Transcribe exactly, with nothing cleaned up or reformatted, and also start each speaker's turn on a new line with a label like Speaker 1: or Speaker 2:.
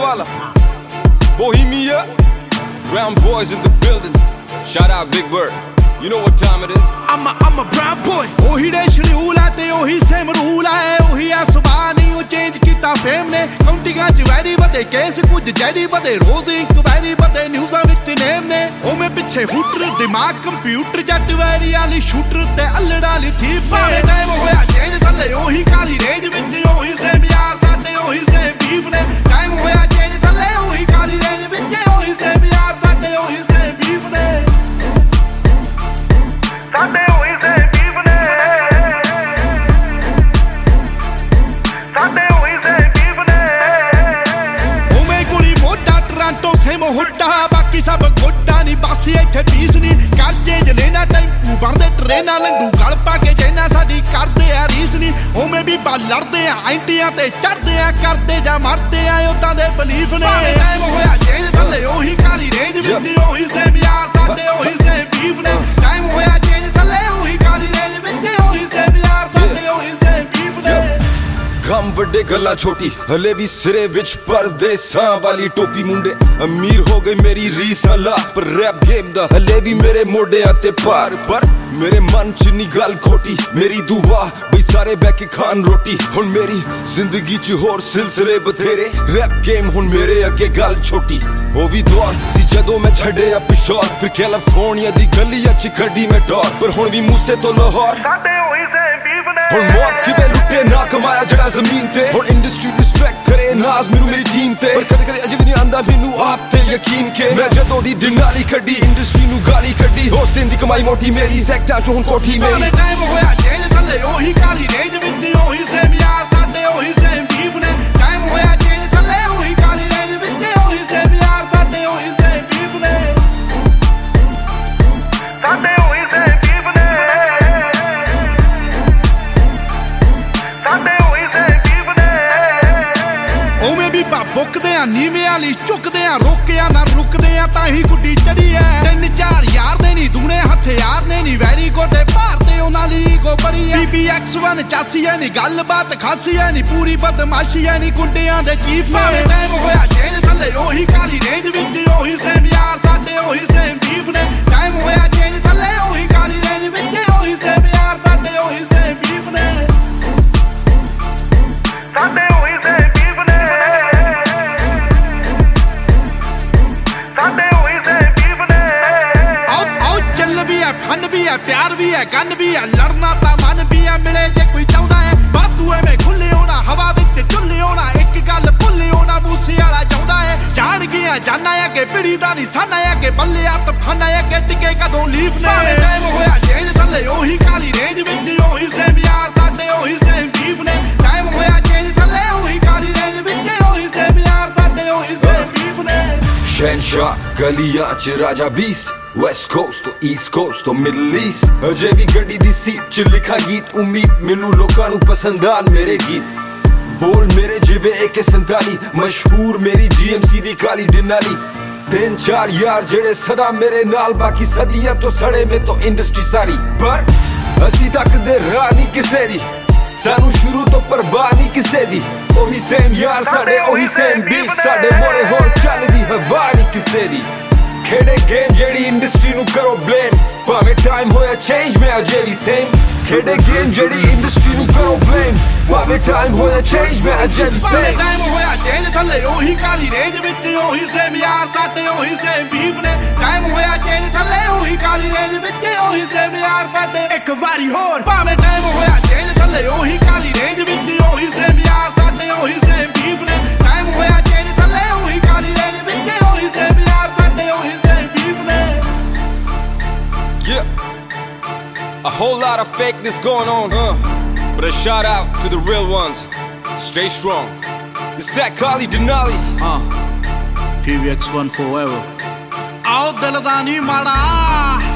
Speaker 1: Walla, Bohemia, Brown boys in the building. Shout out Big Bird. You know what time it is.
Speaker 2: I'm a, I'm a brown boy. Ohi de schedule hai te ohi same rule hai. Ohi a subah nahi oh change kita fame ne. Countinga ch very bade case kuch jari bade rose inquiry bade news vich name ne. O me piche hooter dimag computer jat very ali shooter te allada li thief ne. Time hoya change thalle ohi kali range vich ohi same yaar sade ohi same beef ne. Time hoya change thalle ohi kali range vich ohi same yaar sade ohi same beef ne. Sade ohi same beef ne. Sade ohi same beef ne. O me guli mota Toronto same hutta baki sab goda ni basi ਇੱਥੇ ਪੀਸ ਨਹੀਂ ਕਰਜੇ ਜ ਲੈਣਾ tempo ਬਣਦੇ ਟ੍ਰੇਨਾਂ ਲੰਡੂ ਗਲ ਪਾ ਕੇ ਜੈਨਾ ਸਾਡੀ ਕਰਦੇ ਆ ਰੀਸ ਨਹੀਂ ਉਵੇਂ ਵੀ ਬਾ ਲੜਦੇ ਆ ਐਂਟੀਆਂ ਤੇ ਚੜਦੇ ਆ ਕਰਦੇ ਜਾਂ ਮਰਦੇ ਆ ਉਦਾਂ ਦੇ ਬਲੀਫ ਨੇ ਟਾਈਮ ਹੋਇਆ ਚੇਂਜ ਥੱਲੇ ਉਹੀ ਕਾਲੀ ਰੇਂਜ ਵਿੱਚ ਉਹੀ ਸੇਮ ਯਾਰ ਸਾਡੇ ਉਹੀ ਸੇਮ ਬੀਫ ਨੇ ਟਾਈਮ ਹੋਇਆ ਚੇਂਜ ਥੱਲੇ ਉਹੀ ਕਾਲੀ ਰੇਂਜ ਵਿੱਚ ਉਹੀ ਸੇਮ ਯਾਰ ਸਾਡੇ ਉਹੀ ਸੇਮ ਬੀਫ ਨੇ
Speaker 1: ਗਮ ਵੱਡੇ ਗੱਲਾਂ ਛੋਟੀ ਹਲੇ ਵੀ ਸਿਰੇ ਵਿੱਚ ਪਰਦੇਸਾਂ ਵਾਲੀ ਟੋਪੀ ਮੁੰਡੇ ਅਮੀਰ ਹੋ ਗਏ ਮੇਰੀ ਰੀਸਾਂ ਲਾ ਪਰ ਰੈਪ ਗੇਮ ਦਾ ਹਲੇ ਵੀ ਮੇਰੇ ਮੋਢਿਆਂ ਤੇ ਭਾਰ ਪਰ ਮੇਰੇ ਮਨ ਚ ਨੀ ਗੱਲ ਖੋਟੀ ਮੇਰੀ ਦੁਆ ਬਈ ਸਾਰੇ ਬਹਿ ਕੇ ਖਾਣ ਰੋਟੀ ਹੁਣ ਮੇਰੀ ਜ਼ਿੰਦਗੀ ਚ ਹੋਰ ਸਿਲਸਿਲੇ ਬਥੇਰੇ ਰੈਪ ਗੇਮ ਹੁਣ ਮੇਰੇ ਅੱਗੇ ਗੱਲ ਛੋਟੀ ਉਹ ਵੀ ਦੌਰ ਸੀ ਜਦੋਂ ਮੈਂ ਛੱਡਿਆ ਪਿਸ਼ੌਰ ਫਿਰ ਕੈਲੀਫੋਰਨੀਆ ਦੀ ਗਲੀਆਂ ਚ ਖੱਡੀ ਮੈਂ ਡੋਰ ਪਰ ਹੁਣ ਵੀ ਮੂਸੇ ਤੋਂ ਲਾਹੌਰ
Speaker 2: ਸਾਡੇ ਹੋਈ ਸੇਮ ਬੀਫ ਨੇ
Speaker 1: ਹੁਣ ਮੌਤ ਕਿਵੇਂ ਲੁੱਟੇ ਨਾ ਕਮਾਇਆ ਜਿਹੜਾ ਜ਼ਮੀਨ ਤੇ ਹੁਣ ਇੰਡਸਟਰੀ ਰਿਸਪੈਕਟ ਕਰੇ ਨਾਜ਼ ਮੈਨੂੰ ਮੇਰੀ ਟੀਮ ਤੇ ਪਰ ਕਦੇ ਕਦੇ ਅਜੇ ਵੀ ਨਹੀਂ ਆਂਦਾ ਮੈਨੂੰ ਆਪ ਤੇ ਯਕੀਨ ਕੇ ਮੈਂ ਜਦੋਂ ਦੀ ਡਿਨਾਲੀ ਕੱਢੀ ਇੰਡਸਟਰੀ ਨੂੰ ਗਾਲੀ ਕੱਢੀ ਉਸ ਦਿਨ ਦੀ ਕਮਾਈ ਮੋਟੀ ਮੇਰੀ ਸੈਕਟਾਂ ਚ ਹੁਣ ਕੋਠੀ ਮੇਰੀ
Speaker 2: ਟਾਈਮ ਹੋਇਆ ਚੇਂਜ ਥੱਲੇ ਉਹੀ ਕਾਲੀ ਰੇਂਜ ਵਿੱਚ ਉਹੀ ਸੇਮ ਯਾਰ ਸਾਡੇ ਉਹੀ ਸੇਮ ਬੀਫ ਨੇ ਟਾਈਮ ਹੋਇਆ ਚੇਂਜ ਥੱਲੇ ਉਹੀ ਕਾਲੀ ਰੇਂਜ ਵਿੱਚ ਉਹੀ ਸੇਮ ਯਾਰ ਸਾਡੇ ਉਹੀ ਸੇਮ ਬੀਫ ਨੇ ਸਾਡੇ ਉਹੀ ਸੇਮ ਬੀਫ ਨੇ ਸਾਡੇ ਉਹੀ ਸੇਮ ਬੀਫ ਨੇ ਉਵੇਂ ਵੀ ਬਾ ਬੁੱਕਦੇ ਆ ਨੀਵੇਂ ਵਾਲੀ ਝੁਕਦੇ ਆ ਰੋਕਿਆ ਨਾ ਰੁਕਦੇ ਆ ਤਾਂ ਹੀ ਗੁੱਡੀ ਚੜੀ ਐ ਤਿੰਨ ਚਾਰ ਯਾਰ ਦੇ ਨੀ ਦੂਣੇ ਹਥਿਆਰ ਨੇ ਨੀ ਵੈਰੀ ਗੋਡੇ ਭਾਰਤੇ ਉਹਨਾਂ ਲਈ ਗੋ ਬੜੀ ਐ ਬੀਬੀ ਐਕਸ ਵਨ ਚਾਸੀ ਐ ਨੀ ਗੱਲਬਾਤ ਖਾਸੀ ਐ ਨੀ ਪੂਰੀ ਬਦਮਾਸ਼ੀ ਐ ਨੀ ਗੁੰਡਿਆਂ ਦੇ ਚੀਫ ਨੇ ਟਾਈਮ ਹੋਇਆ ਚੇਂਜ ਥੱਲੇ ਉਹੀ ਕਾਲੀ ਰੇਂਜ ਵਿੱਚ ਉਹੀ ਸੇਮ ਯਾਰ ਸਾਡੇ ਉਹੀ ਸੇਮ ਬੀਫ ਨੇ ਟਾਈਮ ਹੋਇਆ ਚੇਂਜ ਥੱਲੇ ਉਹੀ ਕਾਲੀ ਰੇਂਜ ਵਿੱਚ ਉਹੀ ਸੇਮ ਯਾਰ ਸਾਡੇ ਉਹੀ ਸੇਮ ਬੀਫ ਨੇ ਸਾਡੇ ਉਹੀ ਸੇਮ ਬੀਫ ਨੇ ਸਾਡੇ ਉਹੀ ਸੇਮ ਬੀਫ ਨੇ ਆਓ ਆਓ ਚੱਲ ਵੀ ਐ ਫਨ ਵੀ ਐ ਪਿਆਰ ਵੀ ਐ ਗਨ ਵੀ ਐ ਲੜਨਾ ਤਾਂ ਮਨ ਵੀ ਐ ਮਿਲੇ ਜੇ ਕੋਈ ਚਾਹੁੰਦਾ ਐ ਬਾਤੂ ਐਵੇਂ ਖੁੱਲੇ ਹੋਣਾ ਹਵਾ ਵਿੱਚ ਝੁੱਲੇ ਹੋਣਾ ਇੱਕ ਗੱਲ ਭੁੱਲੇ ਹੋਣਾ ਮੂਸੇ ਵਾਲਾ ਚਾਹੁੰਦਾ ਐ ਜਾਣ ਗਿਆ ਜਾਨਾ ਐ ਕਿ ਪਿੜੀ ਦਾ ਨਿਸ਼ਾਨਾ ਐ ਕਿ ਬੱਲੇ ਆ ਤਫਾਨਾ ਐ ਕਿ ਟਿਕੇ ਕਦੋਂ ਲੀਫ ਨੇ ਟਾਈਮ ਹੋਇਆ ਚੇਂਜ ਥੱਲੇ ਉਹੀ ਕਾਲੀ ਰੇਂਜ ਵਿੱਚ ਉਹੀ ਸੇਮ ਯਾਰ ਸਾਡੇ ਉਹੀ ਸੇਮ ਬੀਫ ਨੇ ਟਾਈਮ ਹੋਇਆ ਚੇਂਜ ਥੱਲੇ ਉਹੀ ਕਾਲੀ ਰੇਂਜ ਵਿੱਚ ਉਹੀ ਸੇਮ ਯਾਰ ਸਾਡੇ ਉਹੀ ਸੇਮ ਬੀਫ ਨੇ
Speaker 1: ਸ਼ਹਿਨਸ਼ਾਹ ਗਲੀਆਂ ਚ ਰਾਜਾ ਬੀਸਟ ਵੈਸਟ ਕੋਸਟ ਤੋਂ ਈਸਟ ਕੋਸਟ ਤੋਂ ਮਿਡਲ ਈਸਟ ਅਜੇ ਵੀ ਗੱਡੀ ਦੀ ਸੀਟ ਚ ਲਿਖਾ ਗੀਤ ਉਮੀਦ ਮੈਨੂੰ ਲੋਕਾਂ ਨੂੰ ਪਸੰਦ ਆਣ ਮੇਰੇ ਗੀਤ ਬੋਲ ਮੇਰੇ ਜਿਵੇਂ ਏ ਕੇ ਸੰਤਾਲੀ ਮਸ਼ਹੂਰ ਮੇਰੀ ਜੀ ਐਮ ਸੀ ਦੀ ਕਾਲੀ ਡਿਨਾਲੀ ਤਿੰਨ ਚਾਰ ਯਾਰ ਜਿਹੜੇ ਸਦਾ ਮੇਰੇ ਨਾਲ ਬਾਕੀ ਸਦੀਆਂ ਤੋਂ ਸੜੇ ਮੇ ਤੋਂ ਇੰਡਸਟਰੀ ਸਾਰੀ ਪਰ ਅਸੀਂ ਤੱਕਦੇ ਰਾਹ ਨਹੀਂ ਕਿਸੇ ਦੀ ਸਾਨੂੰ ਸ਼ੁਰੂ ਤੋਂ ਪਰਵਾਹ ਨਹੀਂ ਕਿਸੇ ਦੀ ਉਹੀ ਸੇਮ ਯਾਰ ਸਾਡੇ ਉਹੀ ਸੇਮ ਬੀਫ ਸਾਡੇ ਮੋੜੇ ਹੋਰ ਚੱਲਦੀ ਹਵਾ ਨਹੀਂ ਕਿਸੇ ਦੀ ਖੇਡੇ ਗੇਮ ਜਿਹੜੀ ਇੰਡਸਟਰੀ ਨੂੰ ਕਰੋ ਬਲੇਮ ਭਾਵੇਂ ਟਾਈਮ ਹੋਇਆ ਚੇਂਜ ਮੈਂ ਅਜੇ ਵੀ ਸੇਮ ਖੇਡੇ ਗੇਮ ਜਿਹੜੀ ਇੰਡਸਟਰੀ ਨੂੰ ਕਰੋ ਬਲੇਮ ਭਾਵੇਂ ਟਾਈਮ ਹੋਇਆ ਚੇਂਜ ਮੈਂ ਅਜੇ ਵੀ ਸੇਮ
Speaker 2: ਟਾਈਮ ਹੋਇਆ ਚੇਂਜ ਥੱਲੇ ਉਹੀ ਕਾਲੀ ਰੇਂਜ ਵਿੱਚ ਉਹੀ ਸੇਮ ਯਾਰ ਸਾਡੇ ਉਹੀ ਸੇਮ ਬੀਫ ਨੇ ਟਾਈਮ ਹੋਇਆ ਚੇਂਜ ਥੱਲੇ ਉਹੀ ਕਾਲੀ ਰੇਂਜ ਵਿੱਚ ਉਹੀ ਸੇਮ ਯਾਰ ਸਾਡੇ ਇੱਕ ਵਾਰੀ ਹੋਰ ਭਾਵੇਂ ਟਾਈਮ ਹੋਇਆ ਚੇਂਜ ਥੱਲੇ ਉਹੀ ਕਾਲੀ ਰੇਂਜ ਵਿੱਚ ਉਹੀ ਸੇਮ ਯਾਰ ਸਾਡੇ ਉਹੀ ਸੇਮ ਬੀਫ ਨੇ ਟਾਈਮ ਹੋਇਆ ਚੇਂਜ ਥੱਲੇ ਉਹੀ ਕਾਲੀ ਰੇਂਜ ਵਿੱਚ ਉਹੀ ਸੇਮ ਯਾਰ ਸਾਡੇ ਉਹੀ ਸੇਮ ਬੀਫ ਨੇ
Speaker 1: Yeah, a whole lot of fakeness going on, huh? But a shout out to the real ones. Stay strong. It's that Kali Denali.
Speaker 2: Uh, P V X one forever. Out the Ladani Mara.